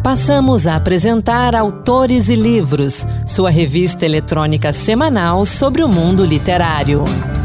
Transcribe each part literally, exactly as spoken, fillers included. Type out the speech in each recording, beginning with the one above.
Passamos a apresentar Autores e Livros, sua revista eletrônica semanal sobre o mundo literário.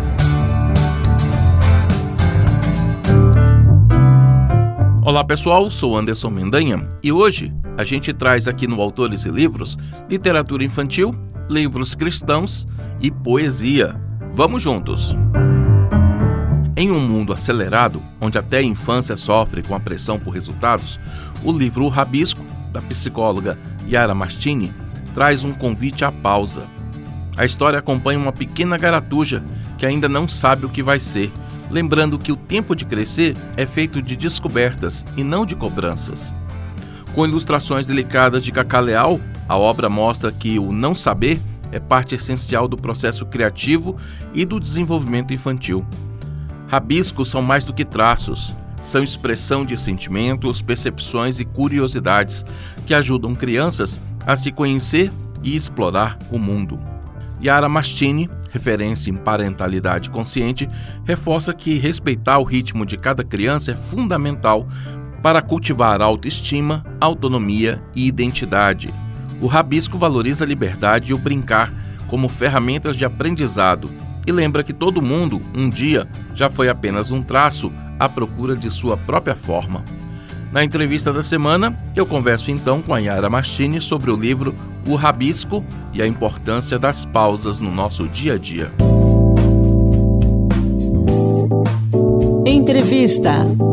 Olá pessoal, sou Anderson Mendanha e hoje a gente traz aqui no Autores e Livros literatura infantil, livros cristãos e poesia. Vamos juntos! Em um mundo acelerado, onde até a infância sofre com a pressão por resultados, o livro O Rabisco, da psicóloga Yara Mastini, traz um convite à pausa. A história acompanha uma pequena garatuja que ainda não sabe o que vai ser, lembrando que o tempo de crescer é feito de descobertas e não de cobranças. Com ilustrações delicadas de Cacá Leal, a obra mostra que o não saber é parte essencial do processo criativo e do desenvolvimento infantil. Rabiscos são mais do que traços, são expressão de sentimentos, percepções e curiosidades que ajudam crianças a se conhecer e explorar o mundo. Yara Mastini, referência em parentalidade consciente, reforça que respeitar o ritmo de cada criança é fundamental para cultivar autoestima, autonomia e identidade. O rabisco valoriza a liberdade e o brincar como ferramentas de aprendizado e lembra que todo mundo, um dia, já foi apenas um traço à procura de sua própria forma. Na entrevista da semana, eu converso então com a Yara Mastini sobre o livro O Rabisco e a importância das pausas no nosso dia a dia. Entrevista.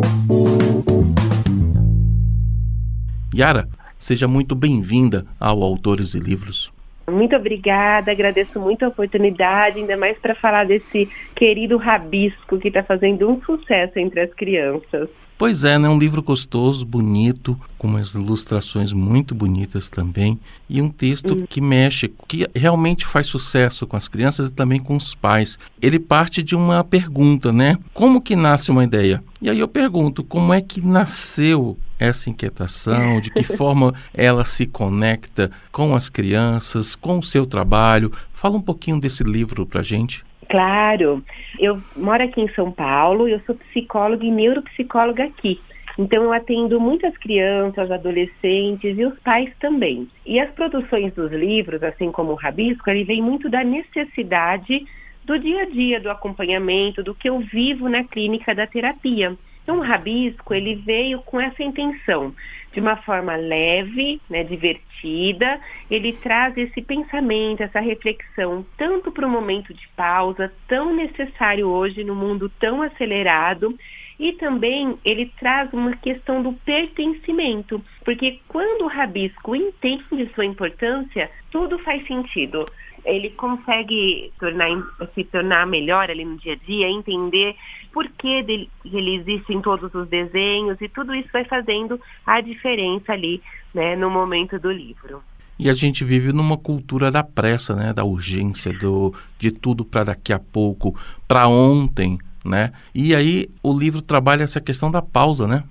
Yara, seja muito bem-vinda ao Autores e Livros. Muito obrigada, agradeço muito a oportunidade, ainda mais para falar desse querido rabisco que está fazendo um sucesso entre as crianças. Pois é, né? Um livro gostoso, bonito, com umas ilustrações muito bonitas também, e um texto hum. que mexe, que realmente faz sucesso com as crianças e também com os pais. Ele parte de uma pergunta, né? Como que nasce uma ideia? E aí eu pergunto, como é que nasceu essa inquietação, de que forma ela se conecta com as crianças, com o seu trabalho? Fala um pouquinho desse livro pra gente. Claro, eu moro aqui em São Paulo, eu sou psicóloga e neuropsicóloga aqui. Então eu atendo muitas crianças, adolescentes e os pais também. E as produções dos livros, assim como o Rabisco, ele vem muito da necessidade do dia a dia, do acompanhamento, do que eu vivo na clínica da terapia. Então o Rabisco, ele veio com essa intenção, de uma forma leve, né, divertida, ele traz esse pensamento, essa reflexão, tanto para o momento de pausa, tão necessário hoje no mundo tão acelerado, e também ele traz uma questão do pertencimento, porque quando o Rabisco entende sua importância, tudo faz sentido. Ele consegue tornar, se tornar melhor ali no dia a dia, entender por que dele, ele existe em todos os desenhos, e tudo isso vai fazendo a diferença ali, né, no momento do livro. E a gente vive numa cultura da pressa, né, da urgência, do, de tudo para daqui a pouco, para ontem, né? E aí o livro trabalha essa questão da pausa, né?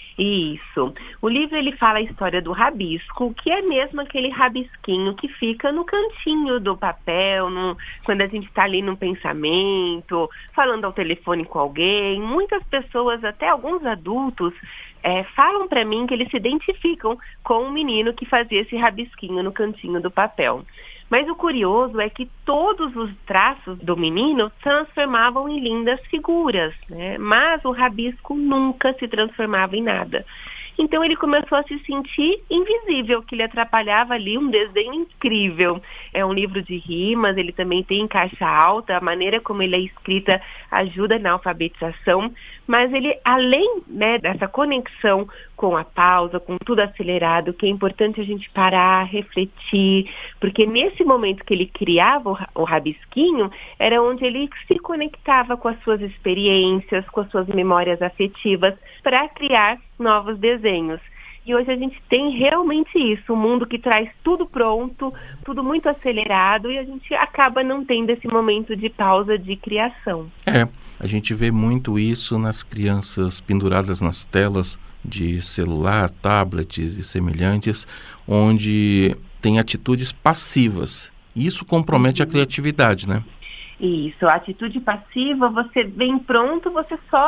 Isso. O livro ele fala a história do rabisco, que é mesmo aquele rabisquinho que fica no cantinho do papel, no, quando a gente está ali no pensamento, falando ao telefone com alguém. Muitas pessoas, até alguns adultos, é, falam para mim que eles se identificam com o menino que fazia esse rabisquinho no cantinho do papel. Mas o curioso é que todos os traços do menino transformavam em lindas figuras, né? Mas o rabisco nunca se transformava em nada. Então ele começou a se sentir invisível, que lhe atrapalhava ali um desenho incrível. É um livro de rimas, ele também tem caixa alta, a maneira como ele é escrita ajuda na alfabetização, mas ele, além, né, dessa conexão com a pausa, com tudo acelerado, que é importante a gente parar, refletir, porque nesse momento que ele criava o, o rabisquinho, era onde ele se conectava com as suas experiências, com as suas memórias afetivas, para criar novos desenhos. E hoje a gente tem realmente isso, um mundo que traz tudo pronto, tudo muito acelerado, e a gente acaba não tendo esse momento de pausa de criação. É, a gente vê muito isso nas crianças penduradas nas telas de celular, tablets e semelhantes, onde tem atitudes passivas. Isso compromete uhum. a criatividade, né? Isso, a atitude passiva, você vem pronto, você só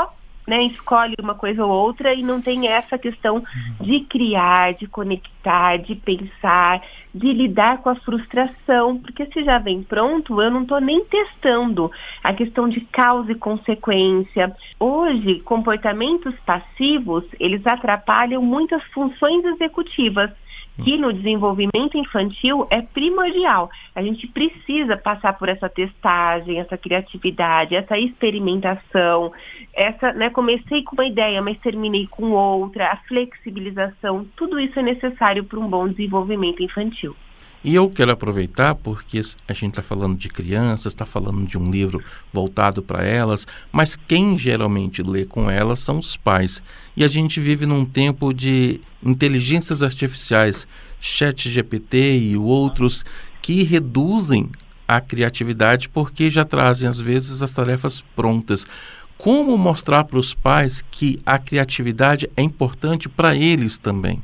né, escolhe uma coisa ou outra e não tem essa questão de criar, de conectar, de pensar, de lidar com a frustração, porque se já vem pronto, eu não estou nem testando a questão de causa e consequência. Hoje, comportamentos passivos, eles atrapalham muitas funções executivas, que no desenvolvimento infantil é primordial. A gente precisa passar por essa testagem, essa criatividade, essa experimentação, essa, né, comecei com uma ideia, mas terminei com outra, a flexibilização, tudo isso é necessário para um bom desenvolvimento infantil. E eu quero aproveitar porque a gente está falando de crianças, está falando de um livro voltado para elas, mas quem geralmente lê com elas são os pais. E a gente vive num tempo de inteligências artificiais, chat G P T e outros, que reduzem a criatividade porque já trazem, às vezes, as tarefas prontas. Como mostrar para os pais que a criatividade é importante para eles também?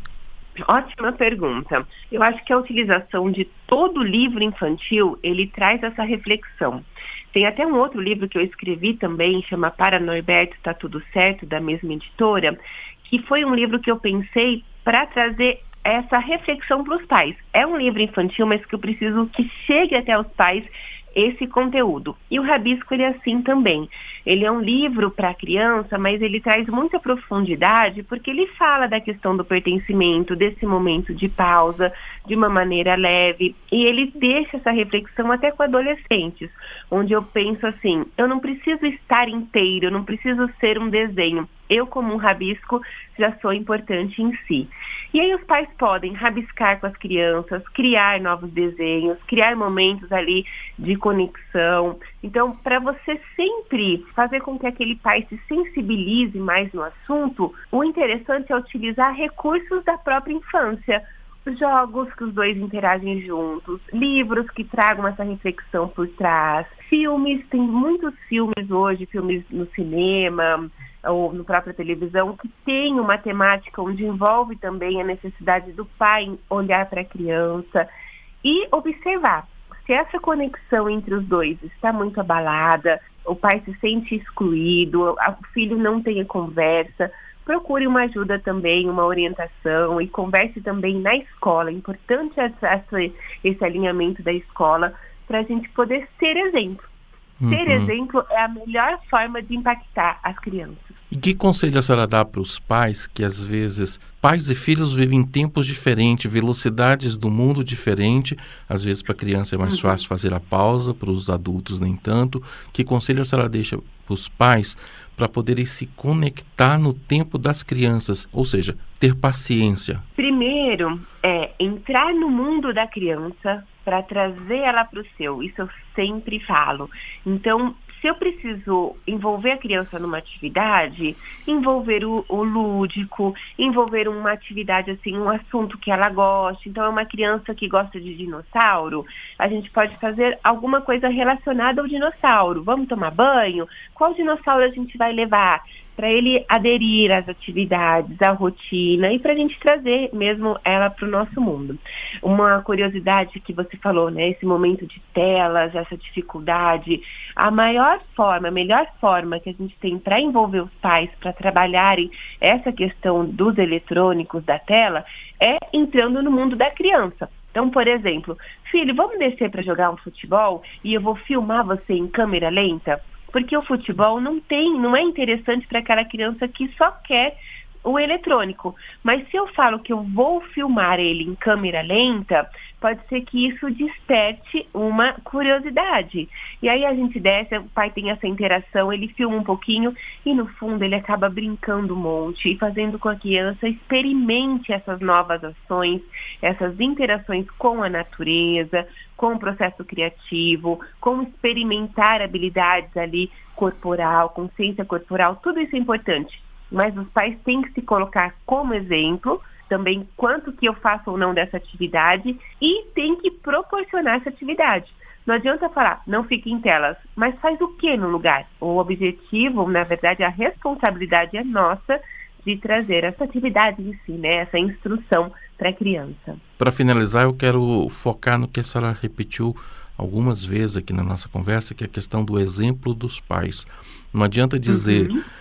Ótima pergunta. Eu acho que a utilização de todo livro infantil, ele traz essa reflexão. Tem até um outro livro que eu escrevi também, chama Para Norberto, Tá Tudo Certo, da mesma editora, que foi um livro que eu pensei para trazer essa reflexão para os pais. É um livro infantil, mas que eu preciso que chegue até os pais esse conteúdo. E o Rabisco, ele é assim também. Ele é um livro para criança, mas ele traz muita profundidade, porque ele fala da questão do pertencimento, desse momento de pausa, de uma maneira leve, e ele deixa essa reflexão até com adolescentes, onde eu penso assim, eu não preciso estar inteiro, eu não preciso ser um desenho. Eu, como um rabisco, já sou importante em si. E aí os pais podem rabiscar com as crianças, criar novos desenhos, criar momentos ali de conexão. Então, para você sempre fazer com que aquele pai se sensibilize mais no assunto, o interessante é utilizar recursos da própria infância. Jogos que os dois interagem juntos, livros que tragam essa reflexão por trás, filmes, tem muitos filmes hoje, filmes no cinema ou na própria televisão, que tem uma temática onde envolve também a necessidade do pai olhar para a criança e observar. Se essa conexão entre os dois está muito abalada, o pai se sente excluído, o filho não tem a conversa, procure uma ajuda também, uma orientação e converse também na escola. É importante essa, esse alinhamento da escola para a gente poder ser exemplo. Uhum. Ser exemplo é a melhor forma de impactar as crianças. E que conselho a senhora dá para os pais que, às vezes, pais e filhos vivem em tempos diferentes, velocidades do mundo diferentes? Às vezes, para a criança é mais uhum. fácil fazer a pausa, para os adultos nem tanto. Que conselho a senhora deixa para os pais para poderem se conectar no tempo das crianças, ou seja, ter paciência? Primeiro, é entrar no mundo da criança para trazer ela para o seu. Isso eu sempre falo. Então, se eu preciso envolver a criança numa atividade, envolver o, o lúdico, envolver uma atividade, assim, um assunto que ela goste. Então, é uma criança que gosta de dinossauro, a gente pode fazer alguma coisa relacionada ao dinossauro. Vamos tomar banho? Qual dinossauro a gente vai levar? Para ele aderir às atividades, à rotina e para a gente trazer mesmo ela para o nosso mundo. Uma curiosidade que você falou, né? Esse momento de telas, essa dificuldade. A maior forma, a melhor forma que a gente tem para envolver os pais, para trabalharem essa questão dos eletrônicos, da tela, é entrando no mundo da criança. Então, por exemplo, filho, vamos descer para jogar um futebol e eu vou filmar você em câmera lenta? Porque o futebol não tem, não é interessante para aquela criança que só quer o eletrônico. Mas se eu falo que eu vou filmar ele em câmera lenta, pode ser que isso desperte uma curiosidade. E aí a gente desce, o pai tem essa interação, ele filma um pouquinho e no fundo ele acaba brincando um monte e fazendo com que a criança experimente essas novas ações, essas interações com a natureza, com o processo criativo, com experimentar habilidades ali corporal, consciência corporal, tudo isso é importante. Mas os pais têm que se colocar como exemplo, também quanto que eu faço ou não dessa atividade, e tem que proporcionar essa atividade. Não adianta falar, não fique em telas, mas faz o que no lugar? O objetivo, na verdade, a responsabilidade é nossa de trazer essa atividade em si, né? Essa instrução para a criança. Para finalizar, eu quero focar no que a senhora repetiu algumas vezes aqui na nossa conversa, que é a questão do exemplo dos pais. Não adianta dizer, uhum.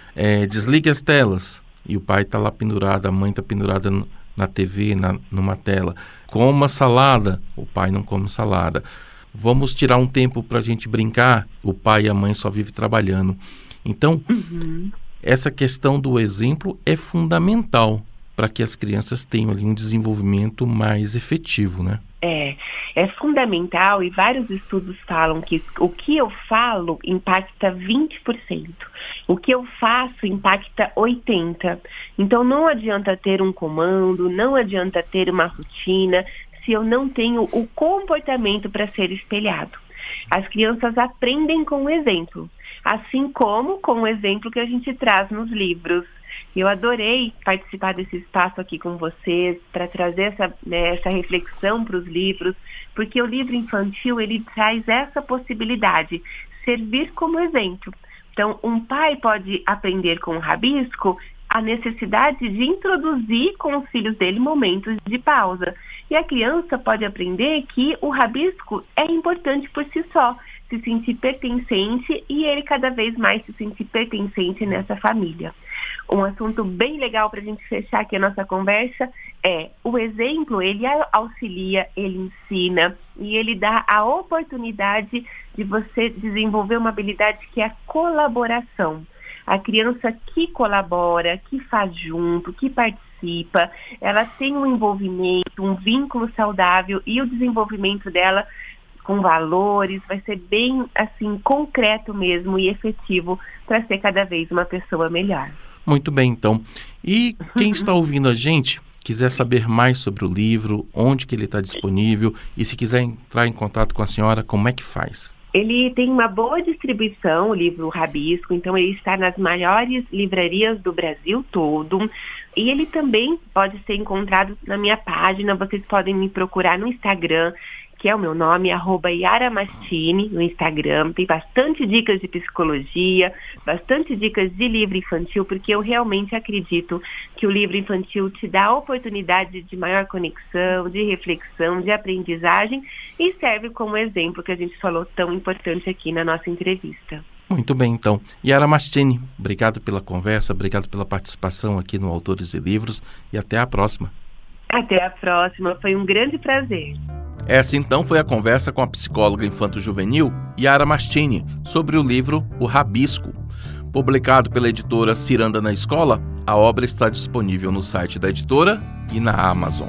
é, desligue as telas, e o pai está lá pendurado, a mãe está pendurada no, na T V, na, numa tela. Coma salada, o pai não come salada. Vamos tirar um tempo para a gente brincar, o pai e a mãe só vivem trabalhando. Então, uhum. essa questão do exemplo é fundamental para que as crianças tenham ali um desenvolvimento mais efetivo, né? É, é fundamental, e vários estudos falam que o que eu falo impacta vinte por cento, o que eu faço impacta oitenta por cento. Então não adianta ter um comando, não adianta ter uma rotina, se eu não tenho o comportamento para ser espelhado. As crianças aprendem com o exemplo, assim como com o exemplo que a gente traz nos livros. Eu adorei participar desse espaço aqui com vocês, para trazer essa, né, essa reflexão para os livros, porque o livro infantil, ele traz essa possibilidade, servir como exemplo. Então, um pai pode aprender com o rabisco a necessidade de introduzir com os filhos dele momentos de pausa. E a criança pode aprender que o rabisco é importante por si só, se sentir pertencente, e ele cada vez mais se sentir pertencente nessa família. Um assunto bem legal para a gente fechar aqui a nossa conversa é o exemplo, ele auxilia, ele ensina e ele dá a oportunidade de você desenvolver uma habilidade que é a colaboração. A criança que colabora, que faz junto, que participa, ela tem um envolvimento, um vínculo saudável, e o desenvolvimento dela com valores vai ser bem assim concreto mesmo e efetivo para ser cada vez uma pessoa melhor. Muito bem, então. E quem está ouvindo a gente, quiser saber mais sobre o livro, onde que ele está disponível, e se quiser entrar em contato com a senhora, como é que faz? Ele tem uma boa distribuição, o livro Rabisco, então ele está nas maiores livrarias do Brasil todo, e ele também pode ser encontrado na minha página. Vocês podem me procurar no Instagram, que é o meu nome, arroba Yara Mastini, no Instagram. Tem bastante dicas de psicologia, bastante dicas de livro infantil, porque eu realmente acredito que o livro infantil te dá a oportunidade de maior conexão, de reflexão, de aprendizagem, e serve como exemplo que a gente falou tão importante aqui na nossa entrevista. Muito bem, então. Yara Mastini, obrigado pela conversa, obrigado pela participação aqui no Autores e Livros, e até a próxima. Até a próxima, foi um grande prazer. Essa então foi a conversa com a psicóloga infanto-juvenil Yara Mastini sobre o livro O Rabisco. Publicado pela editora Ciranda na Escola, a obra está disponível no site da editora e na Amazon.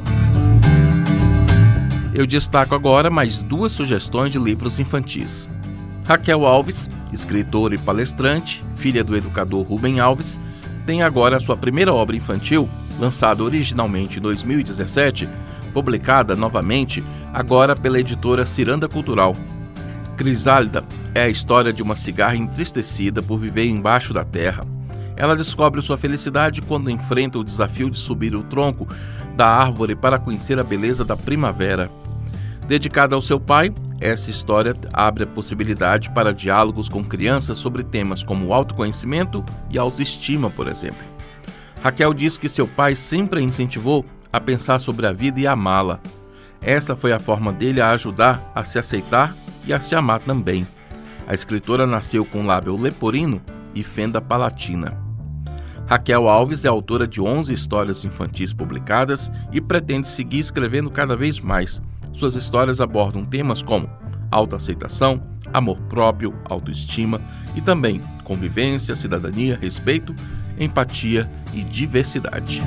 Eu destaco agora mais duas sugestões de livros infantis. Raquel Alves, escritora e palestrante, filha do educador Rubem Alves, tem agora a sua primeira obra infantil, lançada originalmente em dois mil e dezessete, publicada novamente agora pela editora Ciranda Cultural. Crisálida é a história de uma cigarra entristecida por viver embaixo da terra. Ela descobre sua felicidade quando enfrenta o desafio de subir o tronco da árvore para conhecer a beleza da primavera. Dedicada ao seu pai, essa história abre a possibilidade para diálogos com crianças sobre temas como autoconhecimento e autoestima, por exemplo. Raquel diz que seu pai sempre a incentivou a pensar sobre a vida e amá-la. Essa foi a forma dele a ajudar a se aceitar e a se amar também. A escritora nasceu com lábio leporino e fenda palatina. Raquel Alves é autora de onze histórias infantis publicadas e pretende seguir escrevendo cada vez mais. Suas histórias abordam temas como autoaceitação, amor próprio, autoestima e também convivência, cidadania, respeito, empatia e diversidade.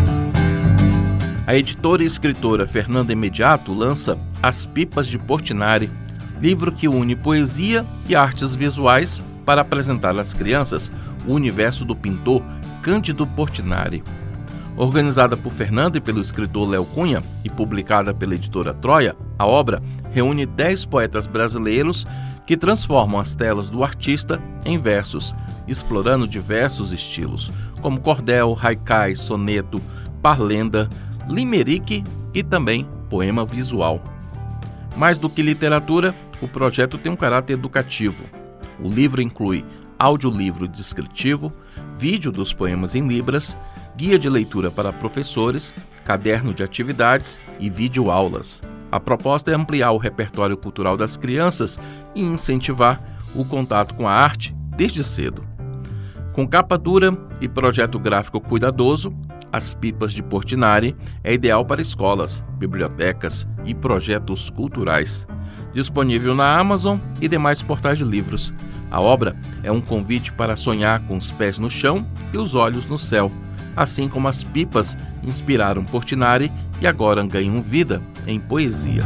A editora e escritora Fernanda Imediato lança As Pipas de Portinari, livro que une poesia e artes visuais para apresentar às crianças o universo do pintor Cândido Portinari. Organizada por Fernanda e pelo escritor Léo Cunha e publicada pela editora Troia, a obra reúne dez poetas brasileiros que transformam as telas do artista em versos, explorando diversos estilos, como cordel, haikai, soneto, parlenda, limerique e também poema visual. Mais do que literatura, o projeto tem um caráter educativo. O livro inclui audiolivro descritivo, vídeo dos poemas em libras, guia de leitura para professores, caderno de atividades e videoaulas. A proposta é ampliar o repertório cultural das crianças e incentivar o contato com a arte desde cedo. Com capa dura e projeto gráfico cuidadoso, As Pipas de Portinari é ideal para escolas, bibliotecas e projetos culturais. Disponível na Amazon e demais portais de livros. A obra é um convite para sonhar com os pés no chão e os olhos no céu, assim como as pipas inspiraram Portinari e agora ganham vida em poesia.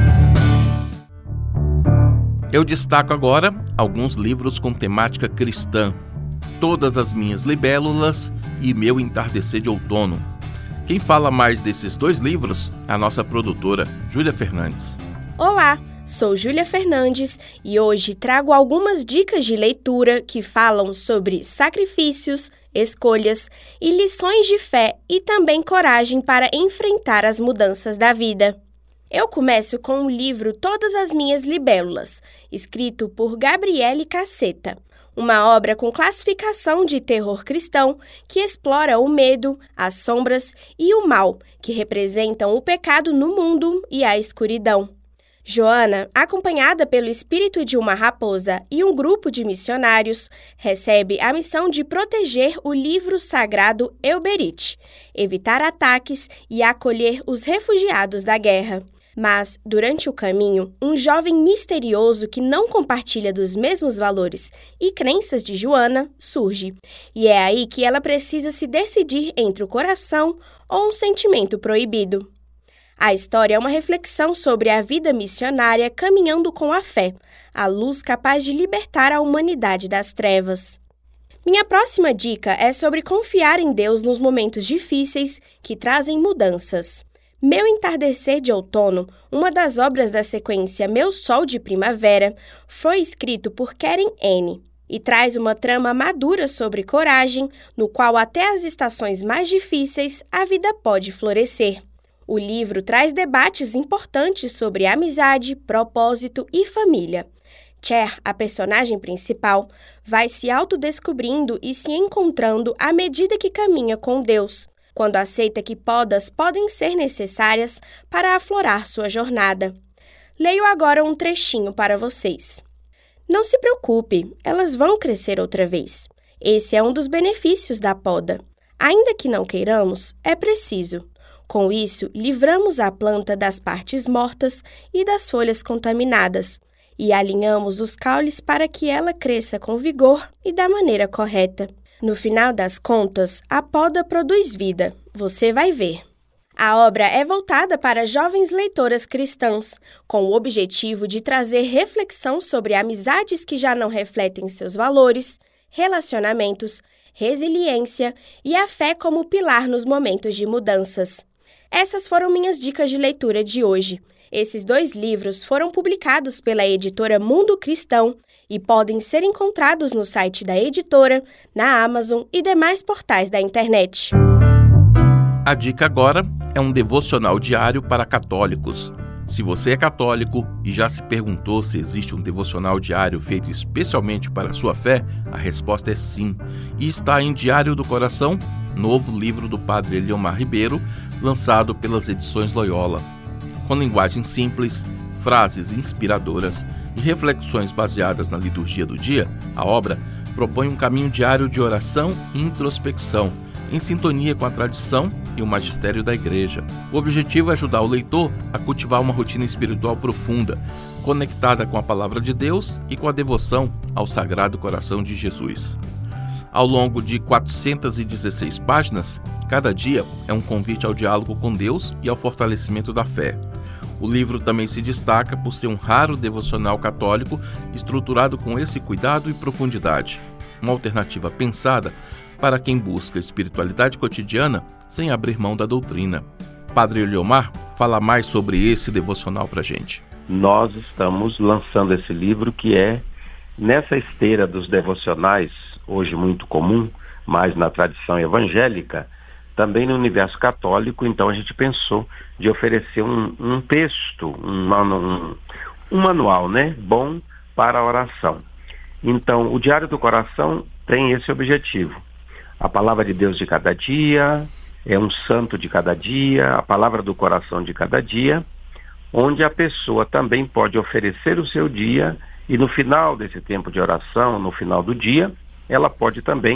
Eu destaco agora alguns livros com temática cristã. Todas as Minhas Libélulas e Meu Entardecer de Outono. Quem fala mais desses dois livros é a nossa produtora, Júlia Fernandes. Olá, sou Júlia Fernandes e hoje trago algumas dicas de leitura que falam sobre sacrifícios, escolhas e lições de fé e também coragem para enfrentar as mudanças da vida. Eu começo com o livro Todas as Minhas Libélulas, escrito por Gabriele Casseta. Uma obra com classificação de terror cristão que explora o medo, as sombras e o mal, que representam o pecado no mundo e a escuridão. Joana, acompanhada pelo espírito de uma raposa e um grupo de missionários, recebe a missão de proteger o livro sagrado Euberite, evitar ataques e acolher os refugiados da guerra. Mas, durante o caminho, um jovem misterioso que não compartilha dos mesmos valores e crenças de Joana surge. E é aí que ela precisa se decidir entre o coração ou um sentimento proibido. A história é uma reflexão sobre a vida missionária caminhando com a fé, a luz capaz de libertar a humanidade das trevas. Minha próxima dica é sobre confiar em Deus nos momentos difíceis que trazem mudanças. Meu Entardecer de Outono, uma das obras da sequência Meu Sol de Primavera, foi escrito por Karen N. e traz uma trama madura sobre coragem, no qual até as estações mais difíceis a vida pode florescer. O livro traz debates importantes sobre amizade, propósito e família. Cher, a personagem principal, vai se autodescobrindo e se encontrando à medida que caminha com Deus, quando aceita que podas podem ser necessárias para aflorar sua jornada. Leio agora um trechinho para vocês. Não se preocupe, elas vão crescer outra vez. Esse é um dos benefícios da poda. Ainda que não queiramos, é preciso. Com isso, livramos a planta das partes mortas e das folhas contaminadas e alinhamos os caules para que ela cresça com vigor e da maneira correta. No final das contas, a poda produz vida, você vai ver. A obra é voltada para jovens leitoras cristãs, com o objetivo de trazer reflexão sobre amizades que já não refletem seus valores, relacionamentos, resiliência e a fé como pilar nos momentos de mudanças. Essas foram minhas dicas de leitura de hoje. Esses dois livros foram publicados pela editora Mundo Cristão e podem ser encontrados no site da editora, na Amazon e demais portais da internet. A dica agora é um devocional diário para católicos. Se você é católico e já se perguntou se existe um devocional diário feito especialmente para a sua fé, a resposta é sim. E está em Diário do Coração, novo livro do padre Eliomar Ribeiro, lançado pelas edições Loyola. Com linguagem simples, frases inspiradoras e reflexões baseadas na liturgia do dia, a obra propõe um caminho diário de oração e introspecção, em sintonia com a tradição e o magistério da Igreja. O objetivo é ajudar o leitor a cultivar uma rotina espiritual profunda, conectada com a Palavra de Deus e com a devoção ao Sagrado Coração de Jesus. Ao longo de quatrocentas e dezesseis páginas, cada dia é um convite ao diálogo com Deus e ao fortalecimento da fé. O livro também se destaca por ser um raro devocional católico estruturado com esse cuidado e profundidade. Uma alternativa pensada para quem busca espiritualidade cotidiana sem abrir mão da doutrina. Padre Eliomar fala mais sobre esse devocional para a gente. Nós estamos lançando esse livro que é nessa esteira dos devocionais, hoje muito comum, mas na tradição evangélica, também no universo católico. Então a gente pensou de oferecer um, um texto, um, um, um manual, né, bom para a oração. Então o Diário do Coração tem esse objetivo. A palavra de Deus de cada dia, é um santo de cada dia, a palavra do coração de cada dia, onde a pessoa também pode oferecer o seu dia e no final desse tempo de oração, no final do dia, ela pode também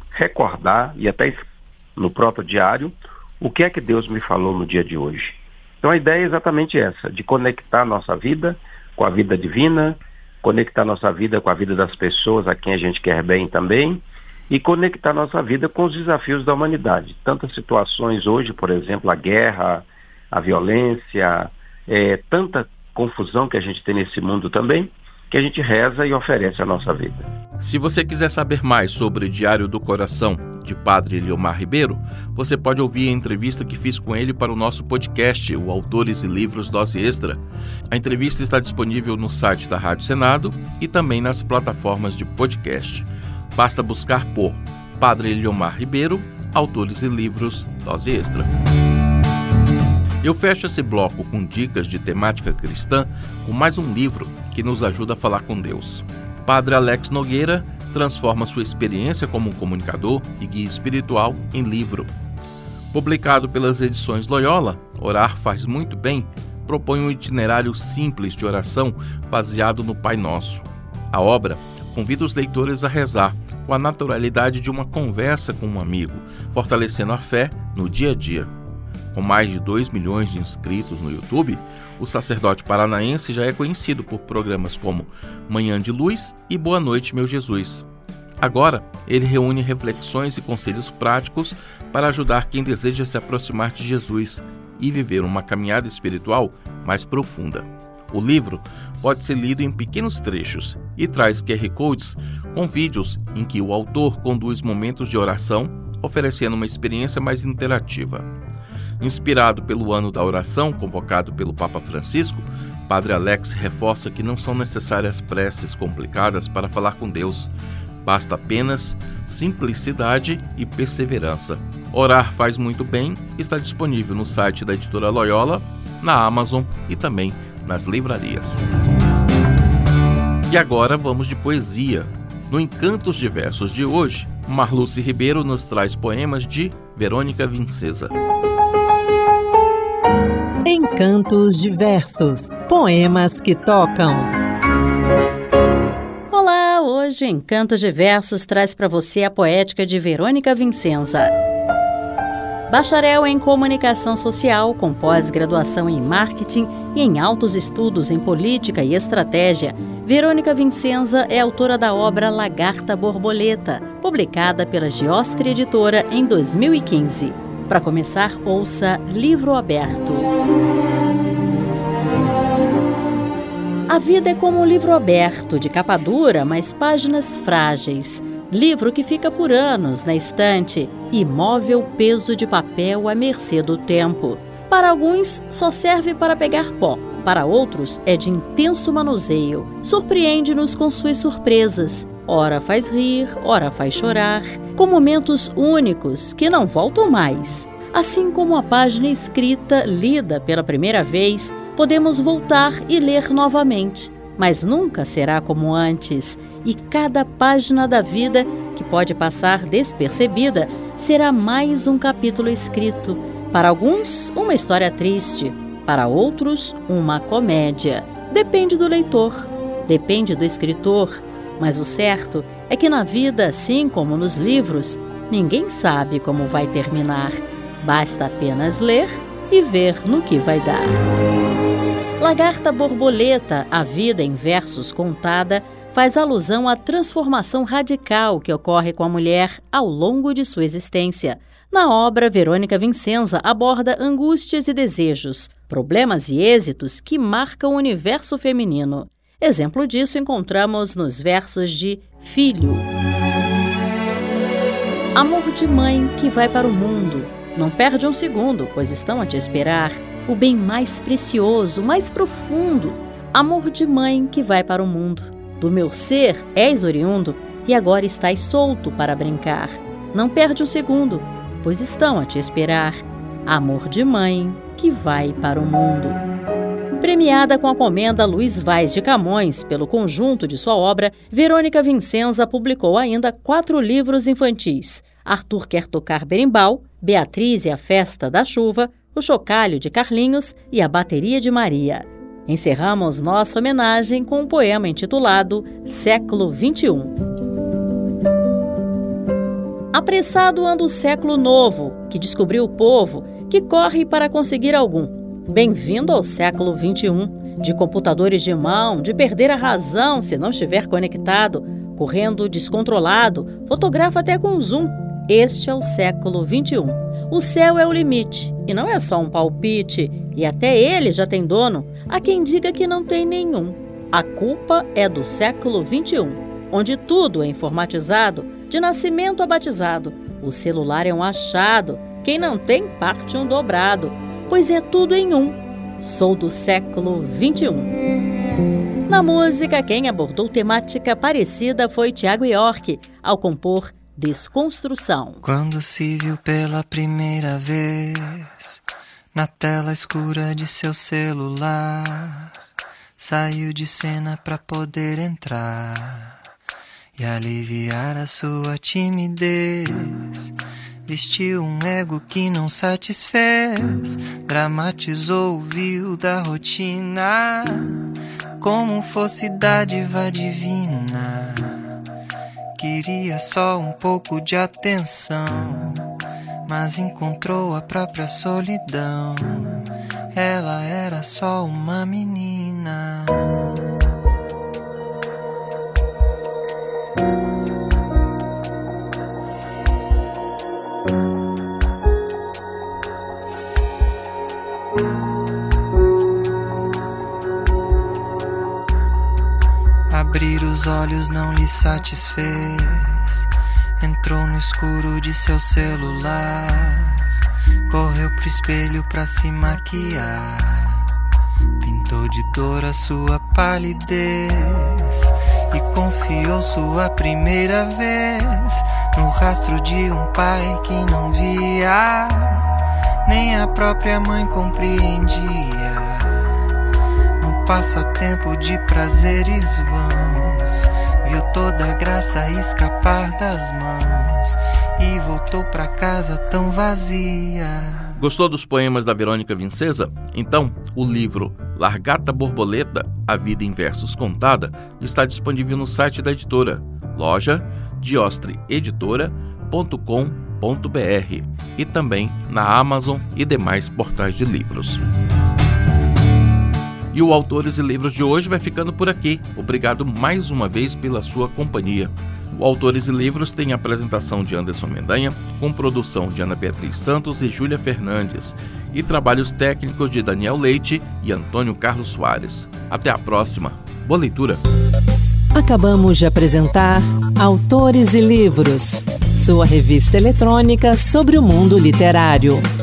recordar, e até no próprio diário, o que é que Deus me falou no dia de hoje. Então a ideia é exatamente essa, de conectar a nossa vida com a vida divina, conectar a nossa vida com a vida das pessoas a quem a gente quer bem também, e conectar a nossa vida com os desafios da humanidade. Tantas situações hoje, por exemplo, a guerra, a violência, é, tanta confusão que a gente tem nesse mundo também, que a gente reza e oferece a nossa vida. Se você quiser saber mais sobre Diário do Coração, de Padre Eliomar Ribeiro, você pode ouvir a entrevista que fiz com ele para o nosso podcast, o Autores e Livros Dose Extra. A entrevista está disponível no site da Rádio Senado e também nas plataformas de podcast. Basta buscar por Padre Eliomar Ribeiro, Autores e Livros Dose Extra. Eu fecho esse bloco com dicas de temática cristã com mais um livro que nos ajuda a falar com Deus. Padre Alex Nogueira transforma sua experiência como um comunicador e guia espiritual em livro. Publicado pelas edições Loyola, Orar Faz Muito Bem propõe um itinerário simples de oração baseado no Pai Nosso. A obra convida os leitores a rezar com a naturalidade de uma conversa com um amigo, fortalecendo a fé no dia a dia. Com mais de dois milhões de inscritos no YouTube, o sacerdote paranaense já é conhecido por programas como Manhã de Luz e Boa Noite, Meu Jesus. Agora, ele reúne reflexões e conselhos práticos para ajudar quem deseja se aproximar de Jesus e viver uma caminhada espiritual mais profunda. O livro pode ser lido em pequenos trechos e traz Q R Codes com vídeos em que o autor conduz momentos de oração, oferecendo uma experiência mais interativa. Inspirado pelo Ano da Oração, convocado pelo Papa Francisco, Padre Alex reforça que não são necessárias preces complicadas para falar com Deus. Basta apenas simplicidade e perseverança. Orar Faz Muito Bem está disponível no site da editora Loyola, na Amazon e também nas livrarias. E agora vamos de poesia. No Encantos de Versos de hoje, Marluce Ribeiro nos traz poemas de Verônica Vincesa. Encantos de Versos, poemas que tocam. Olá, hoje o Encantos de Versos traz para você a poética de Verônica Vincesa. Bacharel em Comunicação Social, com pós-graduação em Marketing e em altos estudos em Política e Estratégia, Verônica Vincesa é autora da obra Lagarta Borboleta, publicada pela Giostre Editora em dois mil e quinze. Para começar, ouça Livro Aberto. A vida é como um livro aberto, de capa dura, mas páginas frágeis. Livro que fica por anos na estante, imóvel peso de papel à mercê do tempo. Para alguns, só serve para pegar pó. Para outros, é de intenso manuseio. Surpreende-nos com suas surpresas. Ora faz rir, ora faz chorar, com momentos únicos que não voltam mais. Assim como a página escrita, lida pela primeira vez, podemos voltar e ler novamente, mas nunca será como antes, e cada página da vida, que pode passar despercebida, será mais um capítulo escrito. Para alguns, uma história triste, para outros, uma comédia. Depende do leitor, depende do escritor, mas o certo é que na vida, assim como nos livros, ninguém sabe como vai terminar. Basta apenas ler e ver no que vai dar. Lagarta Borboleta, a vida em versos contada, faz alusão à transformação radical que ocorre com a mulher ao longo de sua existência. Na obra, Verônica Vincesa aborda angústias e desejos, problemas e êxitos que marcam o universo feminino. Exemplo disso encontramos nos versos de Filho. Amor de mãe que vai para o mundo. Não perde um segundo, pois estão a te esperar. O bem mais precioso, mais profundo. Amor de mãe que vai para o mundo. Do meu ser és oriundo e agora estás solto para brincar. Não perde um segundo, pois estão a te esperar. Amor de mãe que vai para o mundo. Premiada com a Comenda Luiz Vaz de Camões pelo conjunto de sua obra, Verônica Vincesa publicou ainda quatro livros infantis: Arthur Quer Tocar Berimbau, Beatriz e a Festa da Chuva, O Chocalho de Carlinhos e A Bateria de Maria. Encerramos nossa homenagem com um poema intitulado Século vinte e um. Apressado anda o século novo, que descobriu o povo, que corre para conseguir algum. Bem-vindo ao século vinte e um, de computadores de mão, de perder a razão se não estiver conectado, correndo descontrolado, fotografa até com zoom. Este é o século vinte e um. O céu é o limite, e não é só um palpite, e até ele já tem dono. Há quem diga que não tem nenhum. A culpa é do século vinte e um, onde tudo é informatizado, de nascimento a batizado. O celular é um achado, quem não tem parte um dobrado, pois é tudo em um. Sou do século vinte e um. Na música, quem abordou temática parecida foi Thiago York, ao compor Desconstrução. Quando se viu pela primeira vez na tela escura de seu celular, saiu de cena pra poder entrar e aliviar a sua timidez. Vestiu um ego que não satisfez, dramatizou o vil da rotina, como fosse dádiva divina. Queria só um pouco de atenção, mas encontrou a própria solidão. Ela era só uma menina. Abrir os olhos não lhe satisfez, entrou no escuro de seu celular, correu pro espelho pra se maquiar, pintou de dor a sua palidez e confiou sua primeira vez no rastro de um pai que não via, nem a própria mãe compreendia. Passatempo de prazeres vãos, viu toda a graça escapar das mãos e voltou pra casa tão vazia. Gostou dos poemas da Verônica Vincesa? Então, o livro Largata Borboleta, A Vida em Versos Contada, está disponível no site da editora, loja diostre editora ponto com ponto br, e também na Amazon e demais portais de livros. E o Autores e Livros de hoje vai ficando por aqui. Obrigado mais uma vez pela sua companhia. O Autores e Livros tem a apresentação de Anderson Mendanha, com produção de Ana Beatriz Santos e Júlia Fernandes, e trabalhos técnicos de Daniel Leite e Antônio Carlos Soares. Até a próxima. Boa leitura. Acabamos de apresentar Autores e Livros, sua revista eletrônica sobre o mundo literário.